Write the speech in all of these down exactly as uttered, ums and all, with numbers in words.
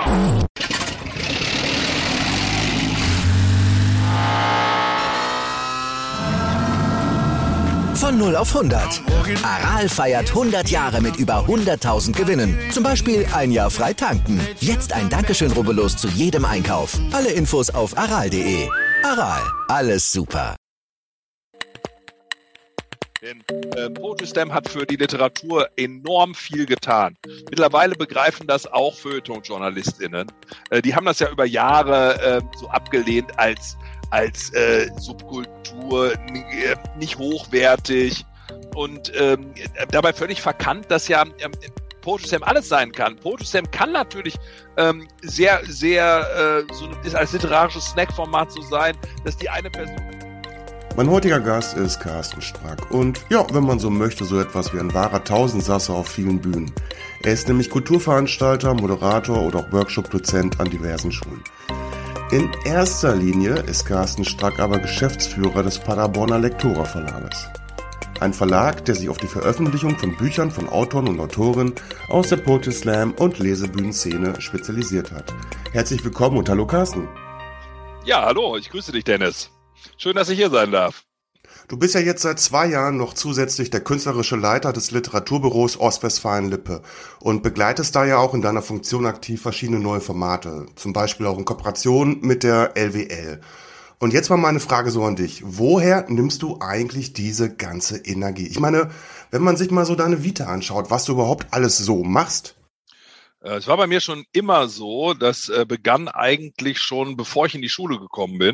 Von null auf hundert. Aral feiert hundert Jahre mit über hunderttausend Gewinnen. Zum Beispiel ein Jahr frei tanken. Jetzt ein Dankeschön, rubbellos zu jedem Einkauf. Alle Infos auf aral punkt de. Aral, alles super. Denn äh, Poetry Slam hat für die Literatur enorm viel getan. Mittlerweile begreifen das auch Feuilleton-JournalistInnen. Äh, die haben das ja über Jahre äh, so abgelehnt als als äh, Subkultur, äh, nicht hochwertig und ähm, dabei völlig verkannt, dass ja ähm, Poetry Slam alles sein kann. Poetry Slam kann natürlich ähm, sehr, sehr äh, so ist als literarisches Snackformat so sein, dass die eine Person... Mein heutiger Gast ist Carsten Strack und ja, wenn man so möchte, so etwas wie ein wahrer Tausendsasser auf vielen Bühnen. Er ist nämlich Kulturveranstalter, Moderator oder auch Workshop-Dozent an diversen Schulen. In erster Linie ist Carsten Strack aber Geschäftsführer des Paderborner Lektora Verlages. Ein Verlag, der sich auf die Veröffentlichung von Büchern von Autoren und Autorinnen aus der Poetry Slam und Lesebühnenszene spezialisiert hat. Herzlich willkommen und hallo Carsten. Ja, hallo, ich grüße dich, Dennis. Schön, dass ich hier sein darf. Du bist ja jetzt seit zwei Jahren noch zusätzlich der künstlerische Leiter des Literaturbüros Ostwestfalen-Lippe und begleitest da ja auch in deiner Funktion aktiv verschiedene neue Formate, zum Beispiel auch in Kooperation mit der L W L. Und jetzt mal meine Frage so an dich. Woher nimmst du eigentlich diese ganze Energie? Ich meine, wenn man sich mal so deine Vita anschaut, was du überhaupt alles so machst. Es war bei mir schon immer so, das begann eigentlich schon, bevor ich in die Schule gekommen bin.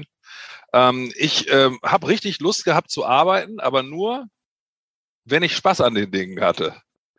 Ich ähm, habe richtig Lust gehabt zu arbeiten, aber nur, wenn ich Spaß an den Dingen hatte.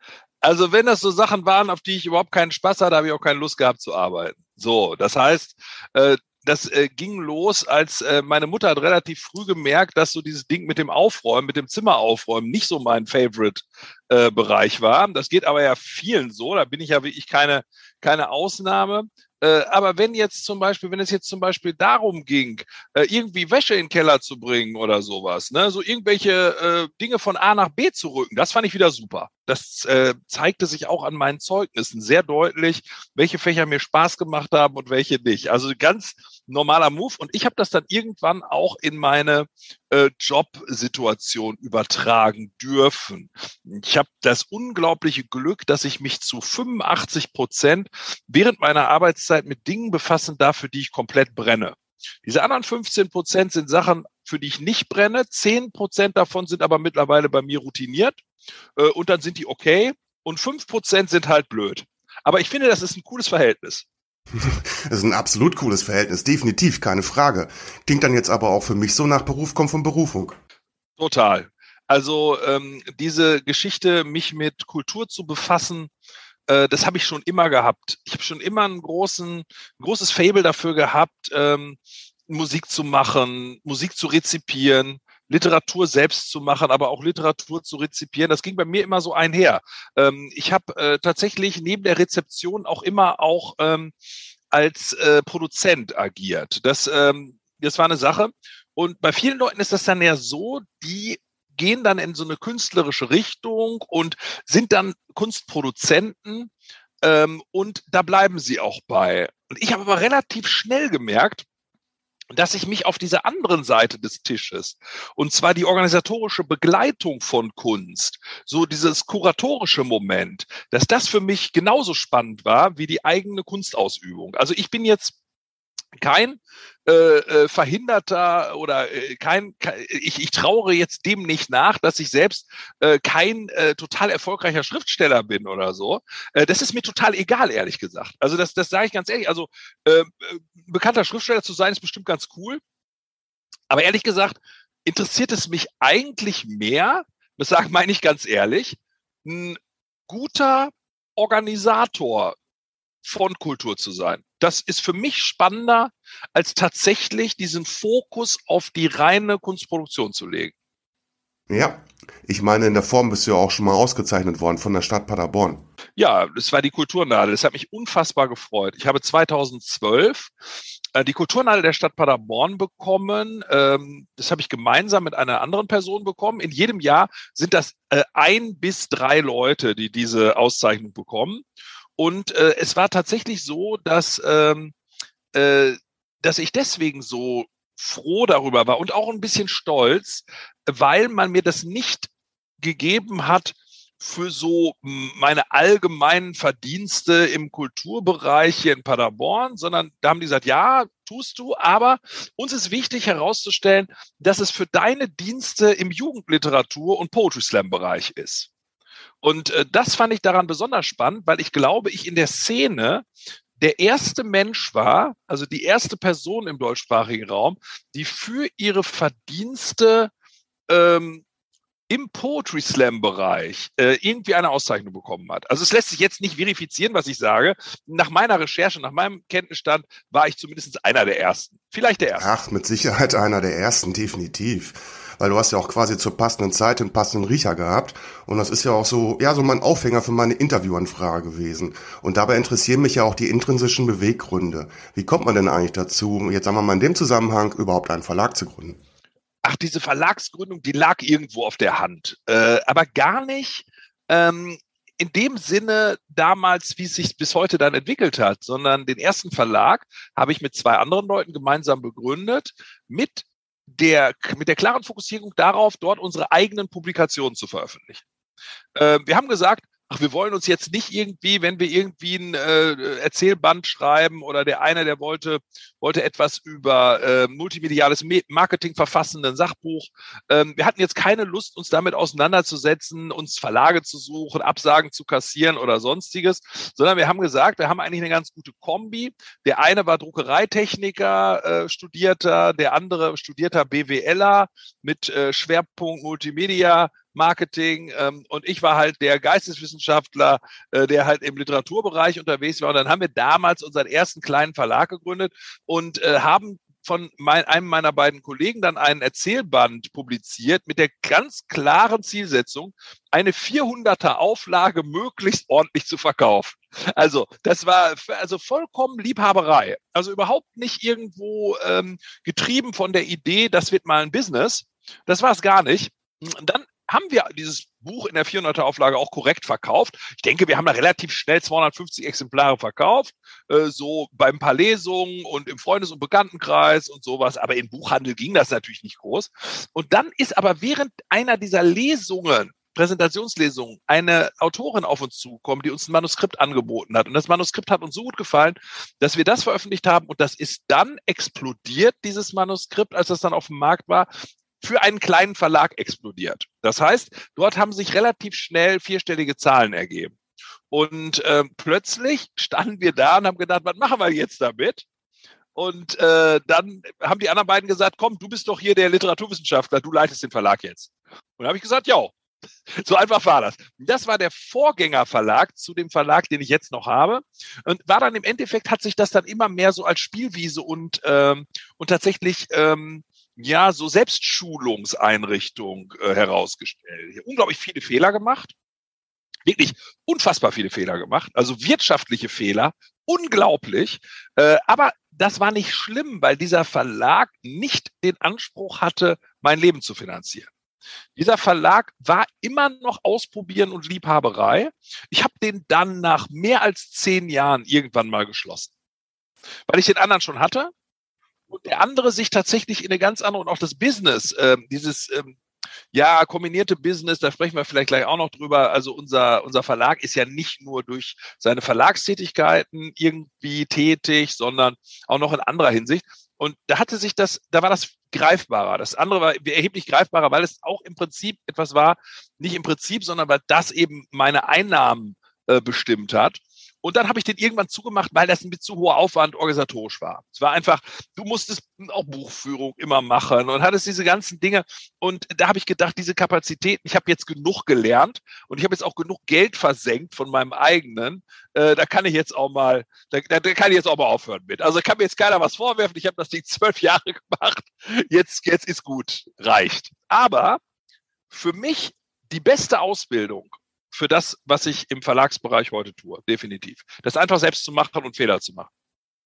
Also wenn das so Sachen waren, auf die ich überhaupt keinen Spaß hatte, habe ich auch keine Lust gehabt zu arbeiten. So, das heißt, äh, das äh, ging los, als äh, meine Mutter hat relativ früh gemerkt, dass so dieses Ding mit dem Aufräumen, mit dem Zimmer aufräumen nicht so mein Favorite-Bereich äh, war. Das geht aber ja vielen so, da bin ich ja wirklich keine, keine Ausnahme. Äh, aber wenn jetzt zum Beispiel, wenn es jetzt zum Beispiel darum ging, äh, irgendwie Wäsche in den Keller zu bringen oder sowas, ne, so irgendwelche äh, Dinge von A nach B zu rücken, das fand ich wieder super. Das äh, zeigte sich auch an meinen Zeugnissen sehr deutlich, welche Fächer mir Spaß gemacht haben und welche nicht. Also ganz normaler Move. Und ich habe das dann irgendwann auch in meine äh, Jobsituation übertragen dürfen. Ich habe das unglaubliche Glück, dass ich mich zu fünfundachtzig Prozent während meiner Arbeitszeit mit Dingen befassen darf, für die ich komplett brenne. Diese anderen fünfzehn Prozent sind Sachen, für die ich nicht brenne. zehn Prozent davon sind aber mittlerweile bei mir routiniert. Äh, und dann sind die okay. Und fünf Prozent sind halt blöd. Aber ich finde, das ist ein cooles Verhältnis. Das ist ein absolut cooles Verhältnis, definitiv, keine Frage. Klingt dann jetzt aber auch für mich so nach Beruf kommt von Berufung. Total. Also ähm, diese Geschichte, mich mit Kultur zu befassen, äh, das habe ich schon immer gehabt. Ich habe schon immer einen großen, ein großes Faible dafür gehabt, ähm, Musik zu machen, Musik zu rezipieren, Literatur selbst zu machen, aber auch Literatur zu rezipieren. Das ging bei mir immer so einher. Ähm, ich habe äh, tatsächlich neben der Rezeption auch immer auch ähm, als äh, Produzent agiert. Das, ähm, das war eine Sache. Und bei vielen Leuten ist das dann ja so, die gehen dann in so eine künstlerische Richtung und sind dann Kunstproduzenten ähm, und da bleiben sie auch bei. Und ich habe aber relativ schnell gemerkt, dass ich mich auf dieser anderen Seite des Tisches, und zwar die organisatorische Begleitung von Kunst, so dieses kuratorische Moment, dass das für mich genauso spannend war wie die eigene Kunstausübung. Also ich bin jetzt kein äh, äh, Verhinderter oder äh, kein, kein ich, ich trauere jetzt dem nicht nach, dass ich selbst äh, kein äh, total erfolgreicher Schriftsteller bin oder so. Äh, das ist mir total egal, ehrlich gesagt. Also das, das sage ich ganz ehrlich. Also äh, bekannter Schriftsteller zu sein, ist bestimmt ganz cool. Aber ehrlich gesagt, interessiert es mich eigentlich mehr, das sage meine ich ganz ehrlich, ein guter Organisator von Kultur zu sein. Das ist für mich spannender, als tatsächlich diesen Fokus auf die reine Kunstproduktion zu legen. Ja, ich meine, in der Form bist du ja auch schon mal ausgezeichnet worden von der Stadt Paderborn. Ja, das war die Kulturnadel. Das hat mich unfassbar gefreut. Ich habe zweitausendzwölf äh, die Kulturnadel der Stadt Paderborn bekommen. Ähm, das habe ich gemeinsam mit einer anderen Person bekommen. In jedem Jahr sind das äh, ein bis drei Leute, die diese Auszeichnung bekommen. Und äh, es war tatsächlich so, dass, ähm, äh, dass ich deswegen so froh darüber war und auch ein bisschen stolz, weil man mir das nicht gegeben hat für so meine allgemeinen Verdienste im Kulturbereich hier in Paderborn, sondern da haben die gesagt, ja, tust du, aber uns ist wichtig herauszustellen, dass es für deine Dienste im Jugendliteratur- und Poetry Slam-Bereich ist. Und äh, das fand ich daran besonders spannend, weil ich glaube, ich in der Szene der erste Mensch war, also die erste Person im deutschsprachigen Raum, die für ihre Verdienste ähm, im Poetry Slam Bereich äh, irgendwie eine Auszeichnung bekommen hat. Also es lässt sich jetzt nicht verifizieren, was ich sage. Nach meiner Recherche, nach meinem Kenntnisstand war ich zumindest einer der Ersten. Vielleicht der Erste. Ach, mit Sicherheit einer der Ersten, definitiv. Weil du hast ja auch quasi zur passenden Zeit den passenden Riecher gehabt. Und das ist ja auch so, ja, so mein Aufhänger für meine Interviewanfrage gewesen. Und dabei interessieren mich ja auch die intrinsischen Beweggründe. Wie kommt man denn eigentlich dazu, jetzt sagen wir mal in dem Zusammenhang, überhaupt einen Verlag zu gründen? Ach, diese Verlagsgründung, die lag irgendwo auf der Hand. Äh, aber gar nicht ähm, in dem Sinne damals, wie es sich bis heute dann entwickelt hat, sondern den ersten Verlag habe ich mit zwei anderen Leuten gemeinsam begründet, mit der, mit der klaren Fokussierung darauf, dort unsere eigenen Publikationen zu veröffentlichen. Äh, wir haben gesagt, ach, wir wollen uns jetzt nicht irgendwie, wenn wir irgendwie ein äh, Erzählband schreiben oder der eine, der wollte, wollte etwas über äh, multimediales Marketing verfassen, ein Sachbuch. Ähm, wir hatten jetzt keine Lust, uns damit auseinanderzusetzen, uns Verlage zu suchen, Absagen zu kassieren oder sonstiges, sondern wir haben gesagt, wir haben eigentlich eine ganz gute Kombi. Der eine war Druckereitechniker, äh, Studierter, der andere studierter BWLer mit äh, Schwerpunkt Multimedia, Marketing ähm, und ich war halt der Geisteswissenschaftler, äh, der halt im Literaturbereich unterwegs war. Und dann haben wir damals unseren ersten kleinen Verlag gegründet und äh, haben von mein, einem meiner beiden Kollegen dann einen Erzählband publiziert mit der ganz klaren Zielsetzung, eine vierhunderter Auflage möglichst ordentlich zu verkaufen. Also das war also vollkommen Liebhaberei. Also überhaupt nicht irgendwo ähm, getrieben von der Idee, das wird mal ein Business. Das war es gar nicht. Und dann haben wir dieses Buch in der vierhunderter Auflage auch korrekt verkauft. Ich denke, wir haben da relativ schnell zweihundertfünfzig Exemplare verkauft, äh, so bei ein paar Lesungen und im Freundes- und Bekanntenkreis und sowas. Aber im Buchhandel ging das natürlich nicht groß. Und dann ist aber während einer dieser Lesungen, Präsentationslesungen, eine Autorin auf uns zugekommen, die uns ein Manuskript angeboten hat. Und das Manuskript hat uns so gut gefallen, dass wir das veröffentlicht haben. Und das ist dann explodiert, dieses Manuskript, als das dann auf dem Markt war, für einen kleinen Verlag explodiert. Das heißt, dort haben sich relativ schnell vierstellige Zahlen ergeben. Und äh, plötzlich standen wir da und haben gedacht, was machen wir jetzt damit? Und äh, dann haben die anderen beiden gesagt, komm, du bist doch hier der Literaturwissenschaftler, du leitest den Verlag jetzt. Und da habe ich gesagt, ja, so einfach war das. Das war der Vorgängerverlag zu dem Verlag, den ich jetzt noch habe. Und war dann im Endeffekt, hat sich das dann immer mehr so als Spielwiese und, ähm, und tatsächlich ähm, ja, so Selbstschulungseinrichtung äh, herausgestellt. Hier unglaublich viele Fehler gemacht. Wirklich unfassbar viele Fehler gemacht. Also wirtschaftliche Fehler. Unglaublich. Äh, aber das war nicht schlimm, weil dieser Verlag nicht den Anspruch hatte, mein Leben zu finanzieren. Dieser Verlag war immer noch Ausprobieren und Liebhaberei. Ich habe den dann nach mehr als zehn Jahren irgendwann mal geschlossen. Weil ich den anderen schon hatte. Und der andere sich tatsächlich in eine ganz andere und auch das Business, ähm, dieses ähm, ja kombinierte Business, da sprechen wir vielleicht gleich auch noch drüber. Also unser unser Verlag ist ja nicht nur durch seine Verlagstätigkeiten irgendwie tätig, sondern auch noch in anderer Hinsicht. Und da hatte sich das, da war das greifbarer. Das andere war erheblich greifbarer, weil es auch im Prinzip etwas war, nicht im Prinzip, sondern weil das eben meine Einnahmen äh, bestimmt hat. Und dann habe ich den irgendwann zugemacht, weil das ein bisschen zu hoher Aufwand organisatorisch war. Es war einfach, du musstest auch Buchführung immer machen und hattest diese ganzen Dinge. Und da habe ich gedacht, diese Kapazitäten, ich habe jetzt genug gelernt und ich habe jetzt auch genug Geld versenkt von meinem eigenen. Äh, da kann ich jetzt auch mal, da, da kann ich jetzt auch mal aufhören mit. Also kann mir jetzt keiner was vorwerfen. Ich habe das Ding zwölf Jahre gemacht. Jetzt, jetzt ist gut, reicht. Aber für mich die beste Ausbildung für das, was ich im Verlagsbereich heute tue, definitiv. Das einfach selbst zu machen und Fehler zu machen.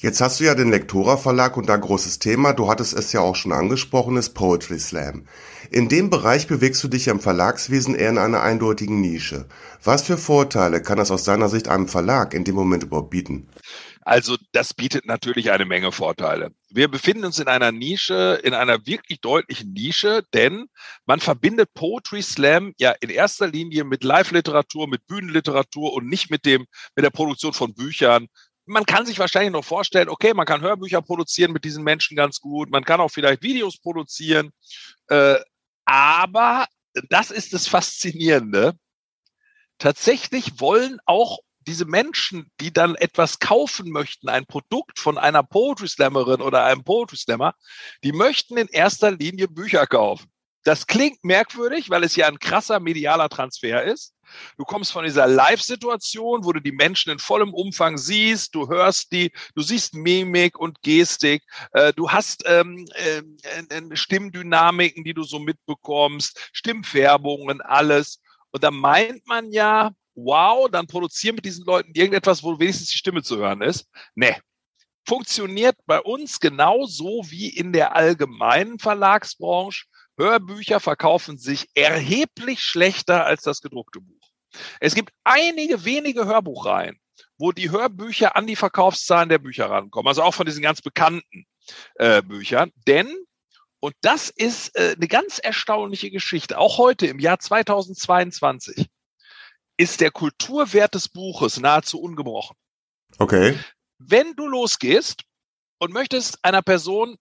Jetzt hast du ja den Lektora Verlag und da großes Thema, du hattest es ja auch schon angesprochen, ist Poetry Slam. In dem Bereich bewegst du dich ja im Verlagswesen eher in einer eindeutigen Nische. Was für Vorteile kann das aus deiner Sicht einem Verlag in dem Moment überhaupt bieten? Also das bietet natürlich eine Menge Vorteile. Wir befinden uns in einer Nische, in einer wirklich deutlichen Nische, denn man verbindet Poetry Slam ja in erster Linie mit Live-Literatur, mit Bühnenliteratur und nicht mit dem, mit der Produktion von Büchern. Man kann sich wahrscheinlich noch vorstellen, okay, man kann Hörbücher produzieren mit diesen Menschen ganz gut, man kann auch vielleicht Videos produzieren, äh, aber das ist das Faszinierende. Tatsächlich wollen auch diese Menschen, die dann etwas kaufen möchten, ein Produkt von einer Poetry Slammerin oder einem Poetry Slammer, die möchten in erster Linie Bücher kaufen. Das klingt merkwürdig, weil es ja ein krasser medialer Transfer ist. Du kommst von dieser Live-Situation, wo du die Menschen in vollem Umfang siehst, du hörst die, du siehst Mimik und Gestik, äh, du hast ähm, äh, äh, Stimmdynamiken, die du so mitbekommst, Stimmfärbungen, alles. Und da meint man ja, wow, dann produzieren mit diesen Leuten irgendetwas, wo wenigstens die Stimme zu hören ist. Nee, funktioniert bei uns genauso wie in der allgemeinen Verlagsbranche. Hörbücher verkaufen sich erheblich schlechter als das gedruckte Buch. Es gibt einige wenige Hörbuchreihen, wo die Hörbücher an die Verkaufszahlen der Bücher rankommen, also auch von diesen ganz bekannten äh, Büchern. Denn, und das ist äh, eine ganz erstaunliche Geschichte, auch heute im Jahr zweitausendzweiundzwanzig ist der Kulturwert des Buches nahezu ungebrochen. Okay. Wenn du losgehst und möchtest einer Person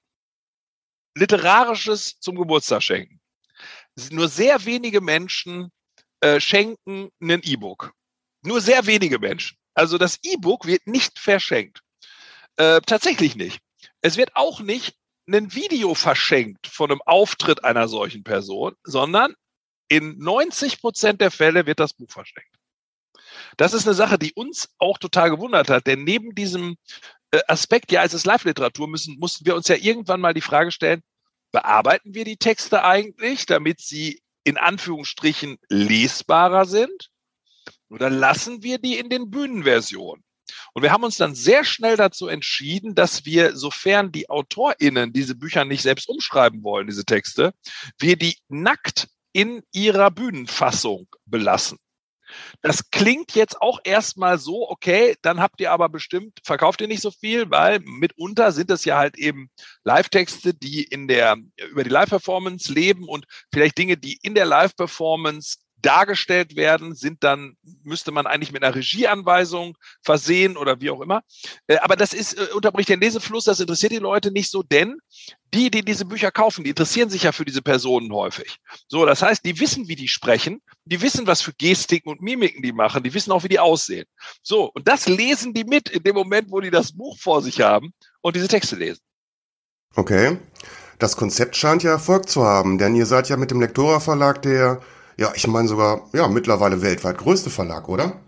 Literarisches zum Geburtstag schenken, nur sehr wenige Menschen äh, schenken ein E-Book. Nur sehr wenige Menschen. Also das E-Book wird nicht verschenkt. Äh, tatsächlich nicht. Es wird auch nicht ein Video verschenkt von einem Auftritt einer solchen Person, sondern in neunzig Prozent der Fälle wird das Buch verschenkt. Das ist eine Sache, die uns auch total gewundert hat, denn neben diesem äh, Aspekt, ja, es ist Live-Literatur, müssen, mussten wir uns ja irgendwann mal die Frage stellen, bearbeiten wir die Texte eigentlich, damit sie in Anführungsstrichen lesbarer sind? Oder lassen wir die in den Bühnenversionen? Und wir haben uns dann sehr schnell dazu entschieden, dass wir, sofern die AutorInnen diese Bücher nicht selbst umschreiben wollen, diese Texte, wir die nackt in ihrer Bühnenfassung belassen. Das klingt jetzt auch erstmal so, okay, dann habt ihr aber bestimmt, verkauft ihr nicht so viel, weil mitunter sind es ja halt eben Live-Texte, die in der, über die Live-Performance leben und vielleicht Dinge, die in der Live-Performance dargestellt werden, sind dann, müsste man eigentlich mit einer Regieanweisung versehen oder wie auch immer. Aber das ist, unterbricht den Lesefluss, das interessiert die Leute nicht so, denn die, die diese Bücher kaufen, die interessieren sich ja für diese Personen häufig. So, das heißt, die wissen, wie die sprechen, die wissen, was für Gestiken und Mimiken die machen, die wissen auch, wie die aussehen. So, und das lesen die mit in dem Moment, wo die das Buch vor sich haben und diese Texte lesen. Okay. Das Konzept scheint ja Erfolg zu haben, denn ihr seid ja mit dem Lektora Verlag der, ja, ich meine sogar, ja, mittlerweile weltweit größte Verlag, oder?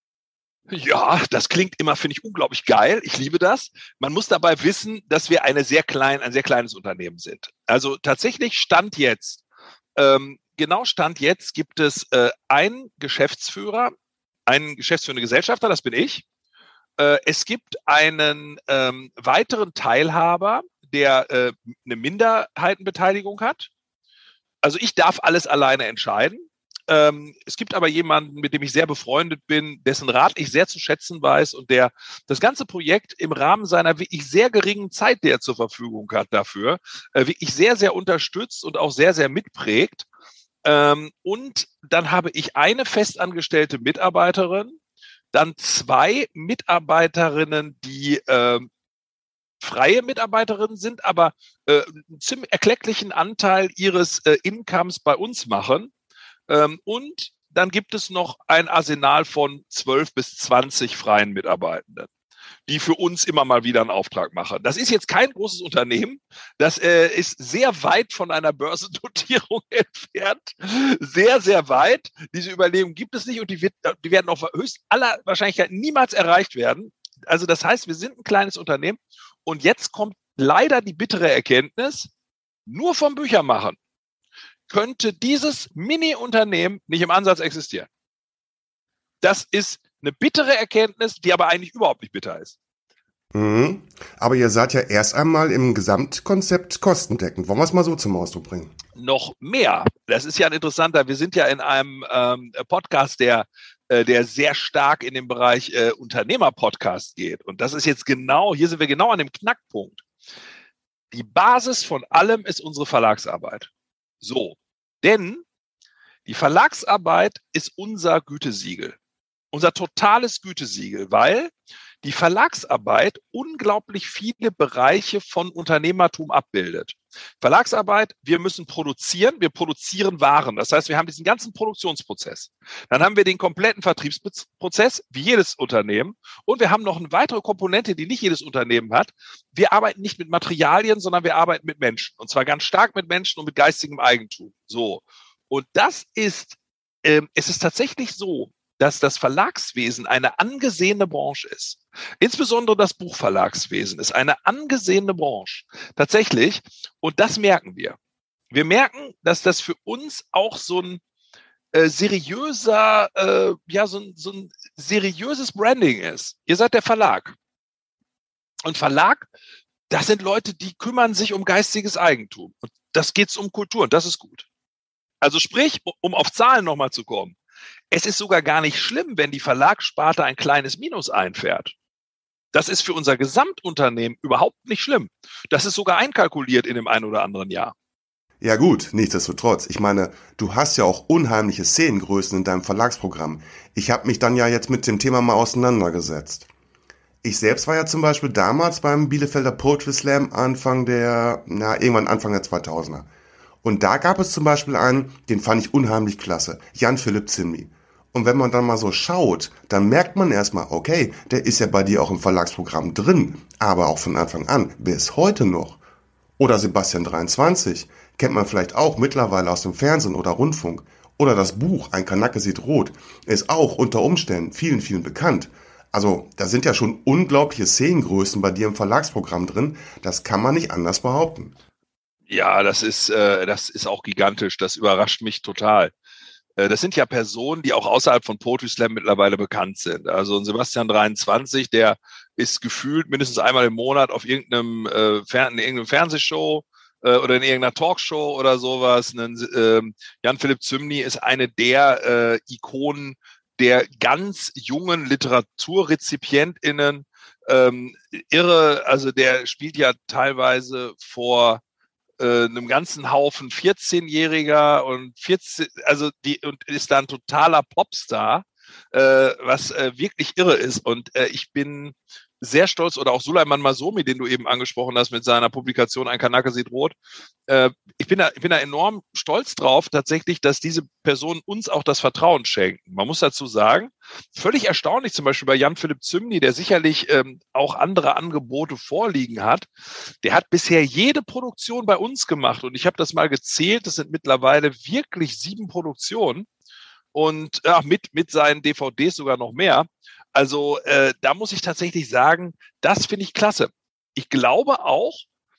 Ja, das klingt immer, finde ich, unglaublich geil. Ich liebe das. Man muss dabei wissen, dass wir eine sehr klein, ein sehr kleines Unternehmen sind. Also tatsächlich Stand jetzt, ähm, genau Stand jetzt gibt es äh, einen Geschäftsführer, einen geschäftsführenden Gesellschafter, das bin ich. Äh, es gibt einen ähm, weiteren Teilhaber, der äh, eine Minderheitenbeteiligung hat. Also ich darf alles alleine entscheiden. Ähm, es gibt aber jemanden, mit dem ich sehr befreundet bin, dessen Rat ich sehr zu schätzen weiß und der das ganze Projekt im Rahmen seiner wirklich sehr geringen Zeit, die er zur Verfügung hat dafür, äh, wirklich sehr, sehr unterstützt und auch sehr, sehr mitprägt. Ähm, und dann habe ich eine festangestellte Mitarbeiterin, dann zwei Mitarbeiterinnen, die äh, freie Mitarbeiterinnen sind, aber äh, einen ziemlich erklecklichen Anteil ihres äh, Incomes bei uns machen. Ähm, und dann gibt es noch ein Arsenal von zwölf bis zwanzig freien Mitarbeitenden, die für uns immer mal wieder einen Auftrag machen. Das ist jetzt kein großes Unternehmen. Das äh, ist sehr weit von einer Börsennotierung entfernt. Sehr, sehr weit. Diese Überlegung gibt es nicht und die, wird, die werden auch höchst aller Wahrscheinlichkeit niemals erreicht werden. Also das heißt, wir sind ein kleines Unternehmen und jetzt kommt leider die bittere Erkenntnis, nur vom Büchermachen könnte dieses Mini-Unternehmen nicht im Ansatz existieren. Das ist eine bittere Erkenntnis, die aber eigentlich überhaupt nicht bitter ist. Mhm. Aber ihr seid ja erst einmal im Gesamtkonzept kostendeckend. Wollen wir es mal so zum Ausdruck bringen? Noch mehr. Das ist ja ein interessanter, wir sind ja in einem ähm, Podcast, der, äh, der sehr stark in den Bereich äh, Unternehmer-Podcast geht. Und das ist jetzt genau, hier sind wir genau an dem Knackpunkt. Die Basis von allem ist unsere Verlagsarbeit. So, denn die Verlagsarbeit ist unser Gütesiegel, unser totales Gütesiegel, weil die Verlagsarbeit unglaublich viele Bereiche von Unternehmertum abbildet. Verlagsarbeit, wir müssen produzieren, wir produzieren Waren. Das heißt, wir haben diesen ganzen Produktionsprozess. Dann haben wir den kompletten Vertriebsprozess, wie jedes Unternehmen. Und wir haben noch eine weitere Komponente, die nicht jedes Unternehmen hat. Wir arbeiten nicht mit Materialien, sondern wir arbeiten mit Menschen. Und zwar ganz stark mit Menschen und mit geistigem Eigentum. So. Und das ist, äh, es ist tatsächlich so, dass das Verlagswesen eine angesehene Branche ist. Insbesondere das Buchverlagswesen ist eine angesehene Branche. Tatsächlich. Und das merken wir. Wir merken, dass das für uns auch so ein äh, seriöser, äh, ja, so ein, so ein seriöses Branding ist. Ihr seid der Verlag. Und Verlag, das sind Leute, die kümmern sich um geistiges Eigentum. Und das geht's um Kultur. Und das ist gut. Also sprich, um auf Zahlen nochmal zu kommen. Es ist sogar gar nicht schlimm, wenn die Verlagssparte ein kleines Minus einfährt. Das ist für unser Gesamtunternehmen überhaupt nicht schlimm. Das ist sogar einkalkuliert in dem einen oder anderen Jahr. Ja gut, nichtsdestotrotz. Ich meine, du hast ja auch unheimliche Szenengrößen in deinem Verlagsprogramm. Ich habe mich dann ja jetzt mit dem Thema mal auseinandergesetzt. Ich selbst war ja zum Beispiel damals beim Bielefelder Poetry Slam Anfang der, na irgendwann Anfang der zweitausender. Und da gab es zum Beispiel einen, den fand ich unheimlich klasse, Jan-Philipp Zimny. Und wenn man dann mal so schaut, dann merkt man erstmal, okay, der ist ja bei dir auch im Verlagsprogramm drin, aber auch von Anfang an, bis heute noch. Oder Sebastian dreiundzwanzig, kennt man vielleicht auch mittlerweile aus dem Fernsehen oder Rundfunk. Oder das Buch Ein Kanake sieht rot, ist auch unter Umständen vielen, vielen bekannt. Also da sind ja schon unglaubliche Szenengrößen bei dir im Verlagsprogramm drin, das kann man nicht anders behaupten. Ja, das ist, äh, das ist auch gigantisch, das überrascht mich total. Das sind ja Personen, die auch außerhalb von Poetry Slam mittlerweile bekannt sind. Also ein Sebastian dreiundzwanzig, der ist gefühlt mindestens einmal im Monat auf irgendeinem, äh, Fer- in irgendeinem Fernsehshow äh, oder in irgendeiner Talkshow oder sowas. Ein, äh, Jan-Philipp Zimny ist eine der äh, Ikonen der ganz jungen LiteraturrezipientInnen. Ähm, irre, also der spielt ja teilweise vor einem ganzen Haufen vierzehnjähriger und vierzehn, also die, und ist da ein totaler Popstar, äh, was äh, wirklich irre ist. Und äh, ich bin sehr stolz, oder auch Suleiman Masomi, den du eben angesprochen hast mit seiner Publikation Ein Kanake sieht rot. Äh, ich bin da, ich bin da enorm stolz drauf, tatsächlich, dass diese Personen uns auch das Vertrauen schenken. Man muss dazu sagen, völlig erstaunlich zum Beispiel bei Jan-Philipp Zimny, der sicherlich ähm, auch andere Angebote vorliegen hat. Der hat bisher jede Produktion bei uns gemacht und ich habe das mal gezählt, das sind mittlerweile wirklich sieben Produktionen und ja, mit, mit seinen D V Ds sogar noch mehr. Also äh, da muss ich tatsächlich sagen, das finde ich klasse. Ich glaube auch,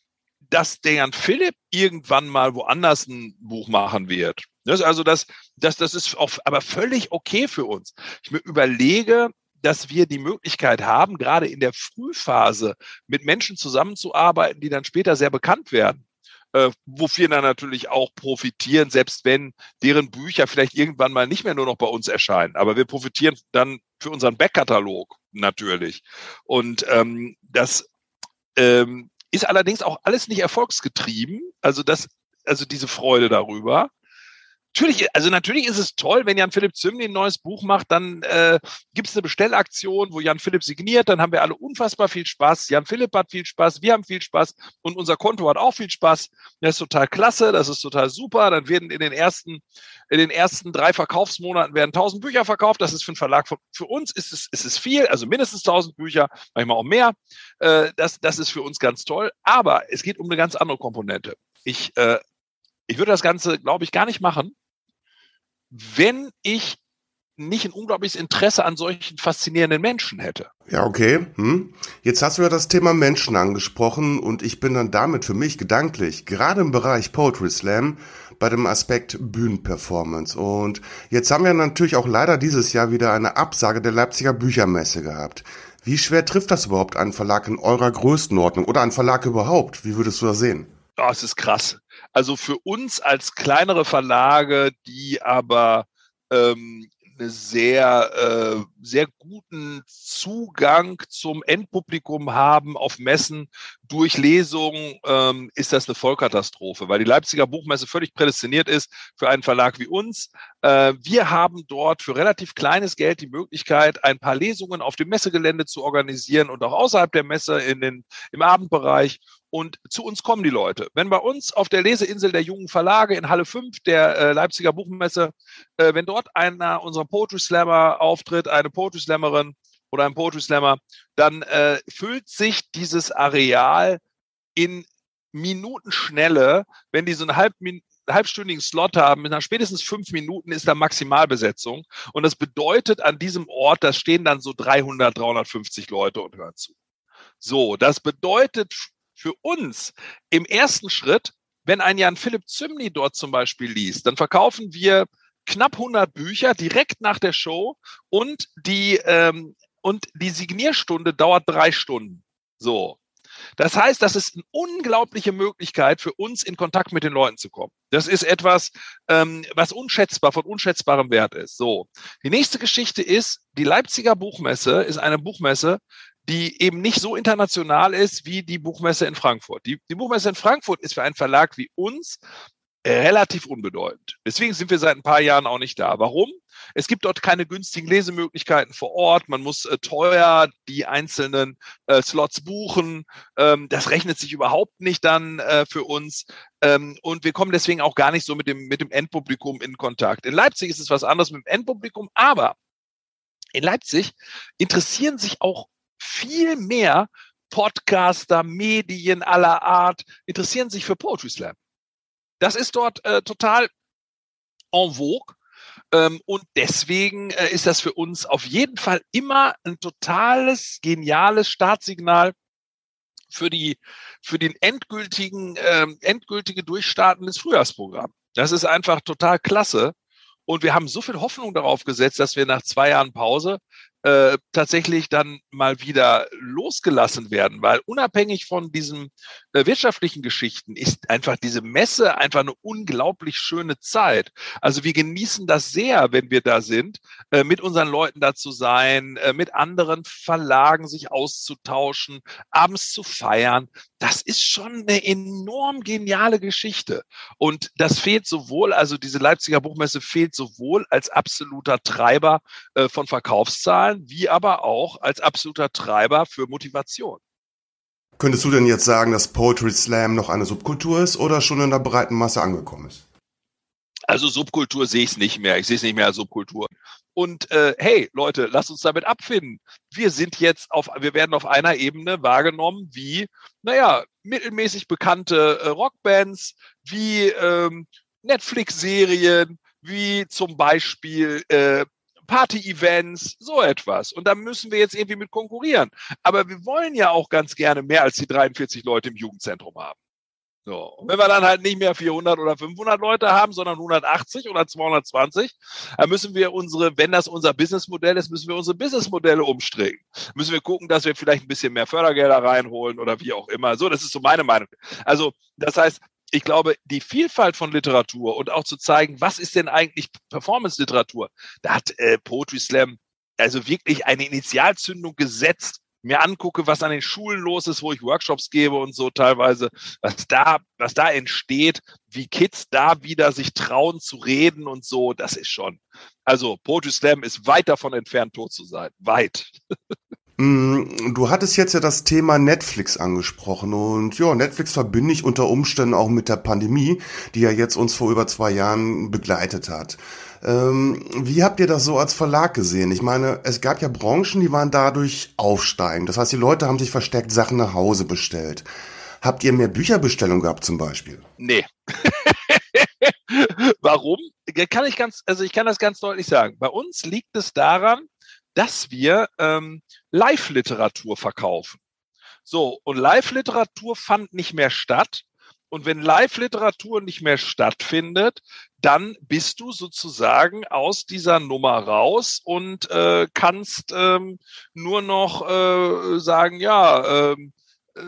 dass der Jan Philipp irgendwann mal woanders ein Buch machen wird. Das, also das, das, das ist auch, aber völlig okay für uns. Ich mir überlege, dass wir die Möglichkeit haben, gerade in der Frühphase mit Menschen zusammenzuarbeiten, die dann später sehr bekannt werden. Äh, wofür dann natürlich auch profitieren, selbst wenn deren Bücher vielleicht irgendwann mal nicht mehr nur noch bei uns erscheinen. Aber wir profitieren dann für unseren Backkatalog natürlich. Und ähm, das ähm, ist allerdings auch alles nicht erfolgsgetrieben. Also das, also diese Freude darüber. Natürlich, also natürlich ist es toll, wenn Jan-Philipp Zimny ein neues Buch macht, dann äh, gibt es eine Bestellaktion, wo Jan-Philipp signiert, dann haben wir alle unfassbar viel Spaß. Jan-Philipp hat viel Spaß, wir haben viel Spaß und unser Konto hat auch viel Spaß. Das ist total klasse, das ist total super. Dann werden in den ersten, in den ersten drei Verkaufsmonaten werden tausend Bücher verkauft. Das ist für einen Verlag, von, für uns ist es, ist es viel, also mindestens tausend Bücher, manchmal auch mehr. Äh, das, das ist für uns ganz toll. Aber es geht um eine ganz andere Komponente. Ich, äh, ich würde das Ganze, glaube ich, gar nicht machen, wenn ich nicht ein unglaubliches Interesse an solchen faszinierenden Menschen hätte. Ja, okay. Hm. Jetzt hast du ja das Thema Menschen angesprochen und ich bin dann damit für mich gedanklich, gerade im Bereich Poetry Slam, bei dem Aspekt Bühnenperformance. Und jetzt haben wir natürlich auch leider dieses Jahr wieder eine Absage der Leipziger Büchermesse gehabt. Wie schwer trifft das überhaupt einen Verlag in eurer Größenordnung oder einen Verlag überhaupt? Wie würdest du das sehen? Oh, es ist krass. Also für uns als kleinere Verlage, die aber ähm, eine sehr, äh, sehr guten Zugang zum Endpublikum haben auf Messen durch Lesungen, ähm, ist das eine Vollkatastrophe, weil die Leipziger Buchmesse völlig prädestiniert ist für einen Verlag wie uns. Äh, wir haben dort für relativ kleines Geld die Möglichkeit, ein paar Lesungen auf dem Messegelände zu organisieren und auch außerhalb der Messe in den, im Abendbereich. Und zu uns kommen die Leute. Wenn bei uns auf der Leseinsel der jungen Verlage in Halle fünf der äh, Leipziger Buchmesse, äh, wenn dort einer unserer Poetry Slammer auftritt, eine Poetry Slammerin oder ein Poetry Slammer, dann äh, füllt sich dieses Areal in Minutenschnelle, wenn die so einen halb, halbstündigen Slot haben, nach spätestens fünf Minuten ist da Maximalbesetzung. Und das bedeutet an diesem Ort, da stehen dann so dreihundert, dreihundertfünfzig Leute und hören zu. So, das bedeutet für uns im ersten Schritt, wenn ein Jan Philipp Zymny dort zum Beispiel liest, dann verkaufen wir knapp hundert Bücher direkt nach der Show und die, ähm, und die Signierstunde dauert drei Stunden. So. Das heißt, das ist eine unglaubliche Möglichkeit für uns, in Kontakt mit den Leuten zu kommen. Das ist etwas, ähm, was unschätzbar, von unschätzbarem Wert ist. So. Die nächste Geschichte ist, die Leipziger Buchmesse ist eine Buchmesse, die eben nicht so international ist wie die Buchmesse in Frankfurt. Die, die Buchmesse in Frankfurt ist für einen Verlag wie uns relativ unbedeutend. Deswegen sind wir seit ein paar Jahren auch nicht da. Warum? Es gibt dort keine günstigen Lesemöglichkeiten vor Ort. Man muss äh, teuer die einzelnen äh, Slots buchen. Ähm, das rechnet sich überhaupt nicht dann äh, für uns. Ähm, und wir kommen deswegen auch gar nicht so mit dem, mit dem Endpublikum in Kontakt. In Leipzig ist es was anderes mit dem Endpublikum, aber in Leipzig interessieren sich auch viel mehr Podcaster, Medien aller Art interessieren sich für Poetry Slam. Das ist dort äh, total en vogue ähm, und deswegen äh, ist das für uns auf jeden Fall immer ein totales, geniales Startsignal für die für den endgültigen ähm, endgültige Durchstarten des Frühjahrsprogramms. Das ist einfach total klasse. Und wir haben so viel Hoffnung darauf gesetzt, dass wir nach zwei Jahren Pause äh, tatsächlich dann mal wieder losgelassen werden, weil unabhängig von diesen äh, wirtschaftlichen Geschichten ist einfach diese Messe einfach eine unglaublich schöne Zeit. Also wir genießen das sehr, wenn wir da sind, äh, mit unseren Leuten da zu sein, äh, mit anderen Verlagen sich auszutauschen, abends zu feiern. Das ist schon eine enorm geniale Geschichte. Und das fehlt sowohl, also diese Leipziger Buchmesse fehlt sowohl als absoluter Treiber äh, von Verkaufszahlen, wie aber auch als absoluter Treiber für Motivation. Könntest du denn jetzt sagen, dass Poetry Slam noch eine Subkultur ist oder schon in der breiten Masse angekommen ist? Also Subkultur sehe ich es nicht mehr. Ich sehe es nicht mehr als Subkultur. Und äh, hey, Leute, lasst uns damit abfinden. Wir sind jetzt auf, wir werden auf einer Ebene wahrgenommen wie, naja, mittelmäßig bekannte äh, Rockbands, wie ähm, Netflix-Serien, wie zum Beispiel äh, Party-Events, so etwas. Und da müssen wir jetzt irgendwie mit konkurrieren. Aber wir wollen ja auch ganz gerne mehr als die dreiundvierzig Leute im Jugendzentrum haben. So. Und wenn wir dann halt nicht mehr vierhundert oder fünfhundert Leute haben, sondern hundertachtzig oder zweihundertzwanzig, dann müssen wir unsere, wenn das unser Businessmodell ist, müssen wir unsere Businessmodelle umstricken. Müssen wir gucken, dass wir vielleicht ein bisschen mehr Fördergelder reinholen oder wie auch immer. So, das ist so meine Meinung. Also, das heißt, ich glaube, die Vielfalt von Literatur und auch zu zeigen, was ist denn eigentlich Performance-Literatur, da hat äh, Poetry Slam also wirklich eine Initialzündung gesetzt. Mir angucke, was an den Schulen los ist, wo ich Workshops gebe und so teilweise, was da, was da entsteht, wie Kids da wieder sich trauen zu reden und so, das ist schon. Also Poetry Slam ist weit davon entfernt, tot zu sein. Weit. Du hattest jetzt ja das Thema Netflix angesprochen und ja, Netflix verbinde ich unter Umständen auch mit der Pandemie, die ja jetzt uns vor über zwei Jahren begleitet hat. Ähm, wie habt ihr das so als Verlag gesehen? Ich meine, es gab ja Branchen, die waren dadurch aufsteigend. Das heißt, die Leute haben sich verstärkt Sachen nach Hause bestellt. Habt ihr mehr Bücherbestellungen gehabt zum Beispiel? Nee. Warum? Kann ich ganz, also ich kann das ganz deutlich sagen. Bei uns liegt es daran, dass wir ähm, Live-Literatur verkaufen. So, und Live-Literatur fand nicht mehr statt. Und wenn Live-Literatur nicht mehr stattfindet, dann bist du sozusagen aus dieser Nummer raus und äh, kannst ähm, nur noch äh, sagen, ja, ähm, äh,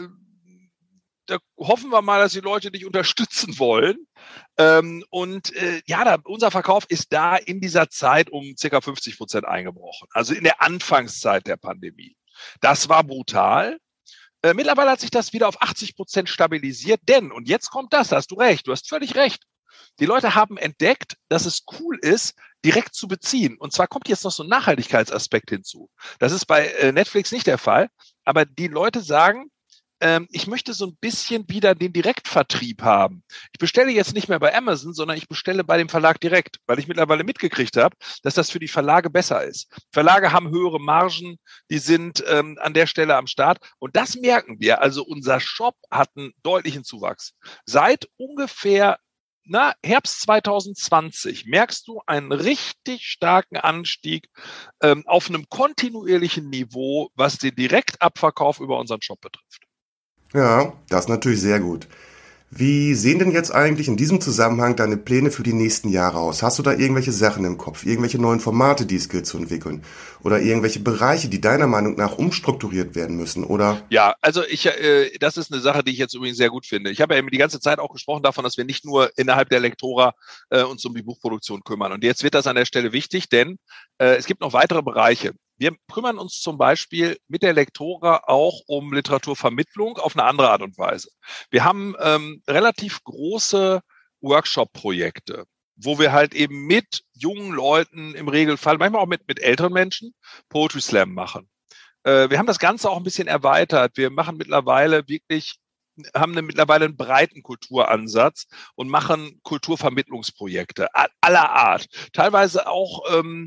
da hoffen wir mal, dass die Leute dich unterstützen wollen. Ähm, und äh, ja, da, unser Verkauf ist da in dieser Zeit um circa fünfzig Prozent eingebrochen. Also in der Anfangszeit der Pandemie. Das war brutal. Äh, mittlerweile hat sich das wieder auf achtzig Prozent stabilisiert, denn, und jetzt kommt das, da hast du recht, du hast völlig recht, die Leute haben entdeckt, dass es cool ist, direkt zu beziehen. Und zwar kommt jetzt noch so ein Nachhaltigkeitsaspekt hinzu. Das ist bei äh, Netflix nicht der Fall, aber die Leute sagen, ähm, ich möchte so ein bisschen wieder den Direktvertrieb haben. Ich bestelle jetzt nicht mehr bei Amazon, sondern ich bestelle bei dem Verlag direkt, weil ich mittlerweile mitgekriegt habe, dass das für die Verlage besser ist. Verlage haben höhere Margen, die sind ähm, an der Stelle am Start. Und das merken wir. Also unser Shop hat einen deutlichen Zuwachs. Seit ungefähr na, Herbst zwanzig zwanzig merkst du einen richtig starken Anstieg ähm, auf einem kontinuierlichen Niveau, was den Direktabverkauf über unseren Shop betrifft. Ja, das ist natürlich sehr gut. Wie sehen denn jetzt eigentlich in diesem Zusammenhang deine Pläne für die nächsten Jahre aus? Hast du da irgendwelche Sachen im Kopf, irgendwelche neuen Formate, die es gilt zu entwickeln? Oder irgendwelche Bereiche, die deiner Meinung nach umstrukturiert werden müssen? Oder? Ja, also ich, äh, das ist eine Sache, die ich jetzt übrigens sehr gut finde. Ich habe ja eben die ganze Zeit auch gesprochen davon, dass wir nicht nur innerhalb der Lektora äh, uns um die Buchproduktion kümmern. Und jetzt wird das an der Stelle wichtig, denn äh, es gibt noch weitere Bereiche. Wir kümmern uns zum Beispiel mit der Lektora auch um Literaturvermittlung auf eine andere Art und Weise. Wir haben ähm, relativ große Workshop-Projekte, wo wir halt eben mit jungen Leuten im Regelfall, manchmal auch mit, mit älteren Menschen, Poetry Slam machen. Äh, wir haben das Ganze auch ein bisschen erweitert. Wir machen mittlerweile wirklich, haben eine, mittlerweile einen breiten Kulturansatz und machen Kulturvermittlungsprojekte aller Art. Teilweise auch ähm,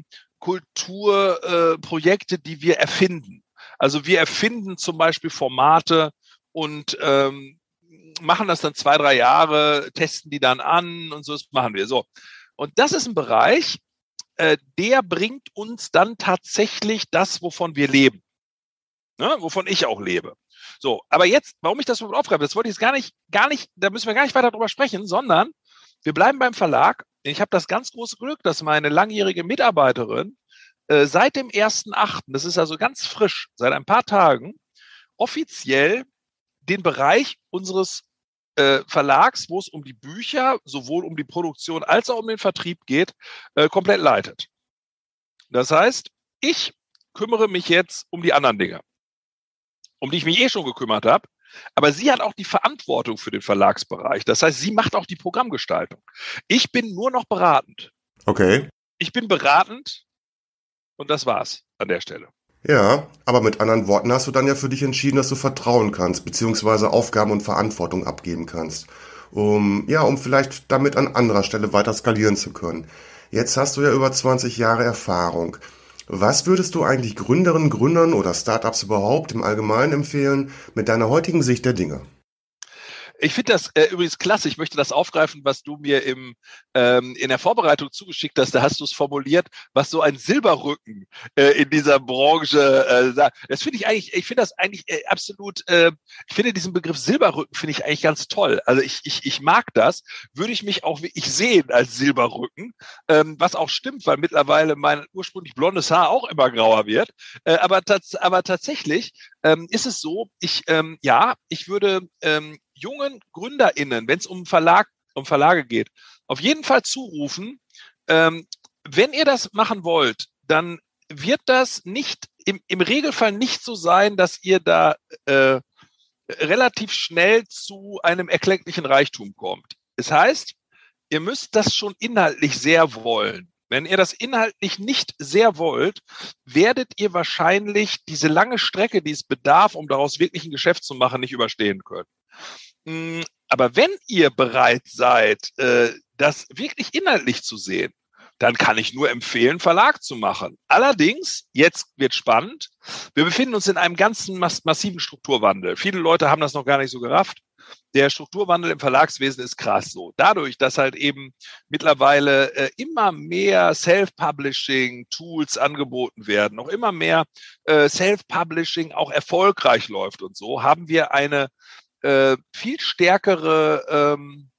Kulturprojekte, äh, die wir erfinden. Also wir erfinden zum Beispiel Formate und ähm, machen das dann zwei, drei Jahre, testen die dann an und so, das machen wir so. Und das ist ein Bereich, äh, der bringt uns dann tatsächlich das, wovon wir leben. Ne? Wovon ich auch lebe. So, aber jetzt, warum ich das überhaupt aufgreife, das wollte ich jetzt gar nicht, gar nicht, da müssen wir gar nicht weiter drüber sprechen, sondern wir bleiben beim Verlag. Ich habe das ganz große Glück, dass meine langjährige Mitarbeiterin äh, seit dem ersten achten, das ist also ganz frisch, seit ein paar Tagen, offiziell den Bereich unseres äh, Verlags, wo es um die Bücher, sowohl um die Produktion als auch um den Vertrieb geht, äh, komplett leitet. Das heißt, ich kümmere mich jetzt um die anderen Dinge, um die ich mich eh schon gekümmert habe. Aber sie hat auch die Verantwortung für den Verlagsbereich. Das heißt, sie macht auch die Programmgestaltung. Ich bin nur noch beratend. Okay. Ich bin beratend und das war's an der Stelle. Ja, aber mit anderen Worten hast du dann ja für dich entschieden, dass du vertrauen kannst, beziehungsweise Aufgaben und Verantwortung abgeben kannst, um, ja, um vielleicht damit an anderer Stelle weiter skalieren zu können. Jetzt hast du ja über zwanzig Jahre Erfahrung. Was würdest du eigentlich Gründerinnen, Gründern oder Startups überhaupt im Allgemeinen empfehlen mit deiner heutigen Sicht der Dinge? Ich finde das äh, übrigens klasse. Ich möchte das aufgreifen, was du mir im, ähm, in der Vorbereitung zugeschickt hast. Da hast du es formuliert, was so ein Silberrücken äh, in dieser Branche äh, sagt. Das finde ich eigentlich, ich finde das eigentlich äh, absolut, äh, ich finde diesen Begriff Silberrücken finde ich eigentlich ganz toll. Also ich, ich, ich mag das. Würde ich mich auch wirklich sehen als Silberrücken, ähm, was auch stimmt, weil mittlerweile mein ursprünglich blondes Haar auch immer grauer wird. Äh, aber, tats- aber tatsächlich ähm, ist es so, ich, ähm, ja, ich würde ähm, jungen GründerInnen, wenn es um Verlag, um Verlage geht, auf jeden Fall zurufen, ähm, wenn ihr das machen wollt, dann wird das nicht, im, im Regelfall nicht so sein, dass ihr da äh, relativ schnell zu einem erklecklichen Reichtum kommt. Das heißt, ihr müsst das schon inhaltlich sehr wollen. Wenn ihr das inhaltlich nicht sehr wollt, werdet ihr wahrscheinlich diese lange Strecke, die es bedarf, um daraus wirklich ein Geschäft zu machen, nicht überstehen können. Aber wenn ihr bereit seid, das wirklich inhaltlich zu sehen, dann kann ich nur empfehlen, Verlag zu machen. Allerdings, jetzt wird spannend, wir befinden uns in einem ganzen massiven Strukturwandel. Viele Leute haben das noch gar nicht so gerafft. Der Strukturwandel im Verlagswesen ist krass so. Dadurch, dass halt eben mittlerweile äh, immer mehr Self-Publishing-Tools angeboten werden, noch immer mehr äh, Self-Publishing auch erfolgreich läuft und so, haben wir eine äh, viel stärkere ähm,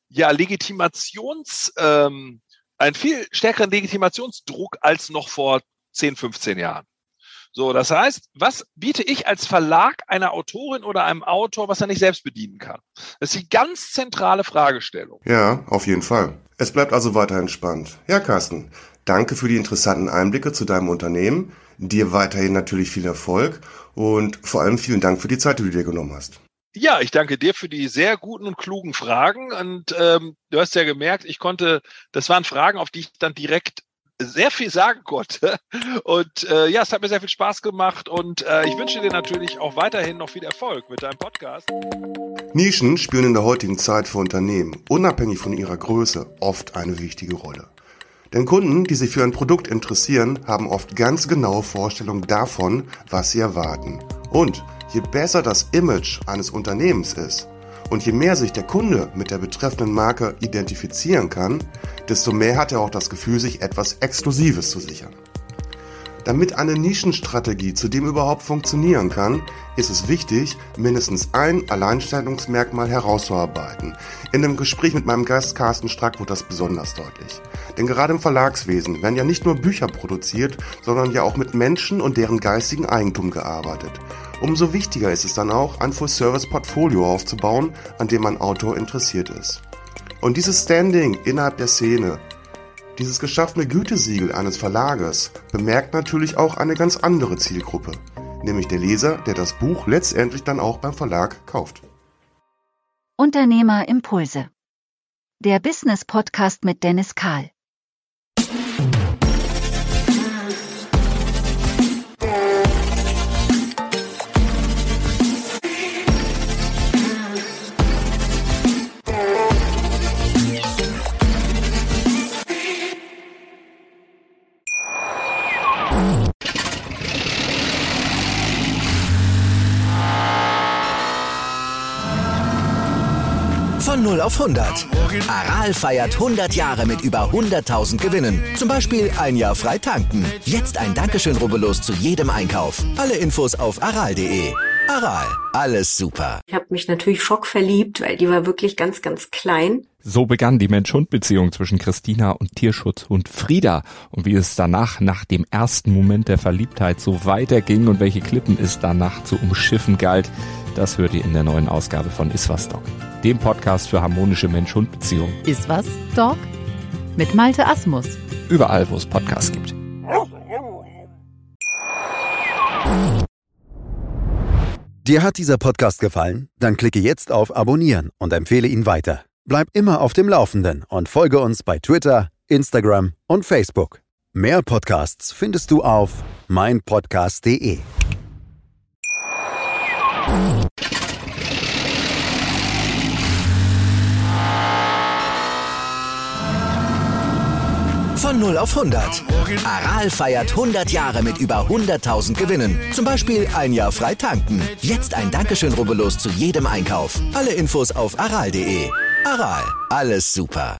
ja, Legitimations, ähm, einen viel stärkeren Legitimationsdruck als noch vor zehn, fünfzehn Jahren. So, das heißt, was biete ich als Verlag einer Autorin oder einem Autor, was er nicht selbst bedienen kann? Das ist die ganz zentrale Fragestellung. Ja, auf jeden Fall. Es bleibt also weiterhin spannend. Ja, Carsten, danke für die interessanten Einblicke zu deinem Unternehmen. Dir weiterhin natürlich viel Erfolg und vor allem vielen Dank für die Zeit, die du dir genommen hast. Ja, ich danke dir für die sehr guten und klugen Fragen. Und ähm, du hast ja gemerkt, ich konnte, das waren Fragen, auf die ich dann direkt sehr viel sagen konnte. Und äh, ja, es hat mir sehr viel Spaß gemacht und äh, ich wünsche dir natürlich auch weiterhin noch viel Erfolg mit deinem Podcast. Nischen spielen in der heutigen Zeit für Unternehmen, unabhängig von ihrer Größe, oft eine wichtige Rolle. Denn Kunden, die sich für ein Produkt interessieren, haben oft ganz genaue Vorstellungen davon, was sie erwarten. Und je besser das Image eines Unternehmens ist und je mehr sich der Kunde mit der betreffenden Marke identifizieren kann, desto mehr hat er auch das Gefühl, sich etwas Exklusives zu sichern. Damit eine Nischenstrategie zudem überhaupt funktionieren kann, ist es wichtig, mindestens ein Alleinstellungsmerkmal herauszuarbeiten. In einem Gespräch mit meinem Gast Carsten Strack wird das besonders deutlich. Denn gerade im Verlagswesen werden ja nicht nur Bücher produziert, sondern ja auch mit Menschen und deren geistigen Eigentum gearbeitet. Umso wichtiger ist es dann auch, ein Full-Service-Portfolio aufzubauen, an dem ein Autor interessiert ist. Und dieses Standing innerhalb der Szene, dieses geschaffene Gütesiegel eines Verlages, bemerkt natürlich auch eine ganz andere Zielgruppe, nämlich der Leser, der das Buch letztendlich dann auch beim Verlag kauft. Unternehmerimpulse. Der Business-Podcast mit Dennis Kahl. Von null auf hundert. Aral feiert hundert Jahre mit über hunderttausend Gewinnen. Zum Beispiel ein Jahr frei tanken. Jetzt ein Dankeschön, rubbellos zu jedem Einkauf. Alle Infos auf aral punkt de. Aral, alles super. Ich habe mich natürlich schockverliebt, weil die war wirklich ganz, ganz klein. So begann die Mensch-Hund-Beziehung zwischen Christina und Tierschutzhund Frieda. Und wie es danach, nach dem ersten Moment der Verliebtheit, so weiterging und welche Klippen es danach zu umschiffen galt, das hört ihr in der neuen Ausgabe von Iswas Dog, dem Podcast für harmonische Mensch-Hund-Beziehungen. Iswas Dog? Mit Malte Asmus. Überall, wo es Podcasts gibt. Dir hat dieser Podcast gefallen? Dann klicke jetzt auf Abonnieren und empfehle ihn weiter. Bleib immer auf dem Laufenden und folge uns bei Twitter, Instagram und Facebook. Mehr Podcasts findest du auf mein podcast punkt de. Von null auf hundert. Aral feiert hundert Jahre mit über hunderttausend Gewinnen. Zum Beispiel ein Jahr frei tanken. Jetzt ein Dankeschön, rubbellos zu jedem Einkauf. Alle Infos auf aral punkt de. Aral, alles super.